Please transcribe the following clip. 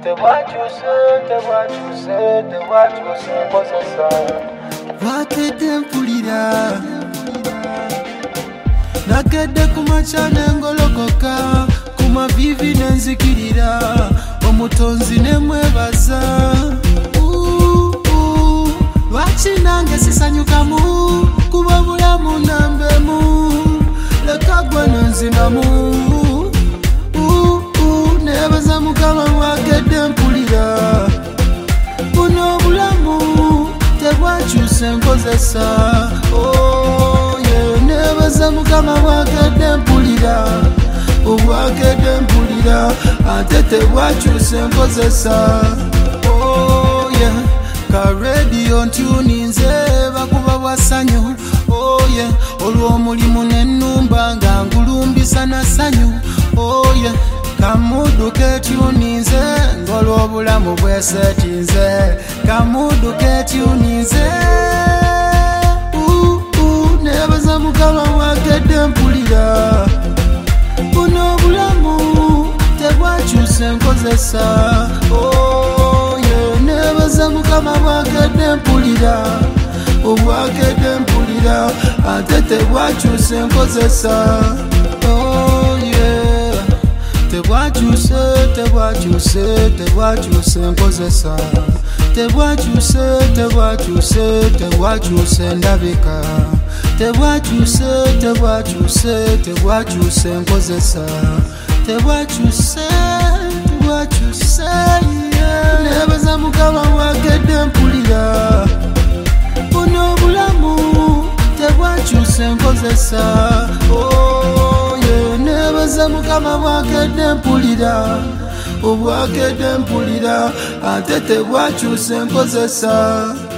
Wakedde mpulira nakedde kumakya n'engolokoka ku mavivi n'enzikirira omutonzi ne mwebaza lwaki nange sisanyukamu kuba bulamu nambemu leka gwe nenzinamu nebaza mukama wakedde mpulira buno obulamu tebwakyuse nkozesa nebaza mukama wakedde mpulira obwakedde mpulira ate tebwakyuse nkozesa ka radio ntuninze bakuba bwasanyu olw'omulimu n'ennumba nga ngulumbisa na ssanyu kamudu ketuninze ng'olw'obulamu bwesetinze kamudu ketuninze nebaza mukama wakedde mpulira buno obulamu tebwakyuse nkozesa nebaza mukama wakedde mpulira obwakedde mpulira ate tebwakyuse nkozesa tebwakyuse nkozesa tebwakyuse ndabika tebwakyuse nkozesa tebwakyuse nebaza mukama wakedde mpulira buno obulamu tebwakyuse nkozesa nebaza mukama wakedde mpulira obwakedde mpulira ate tebwakyuse nkozesa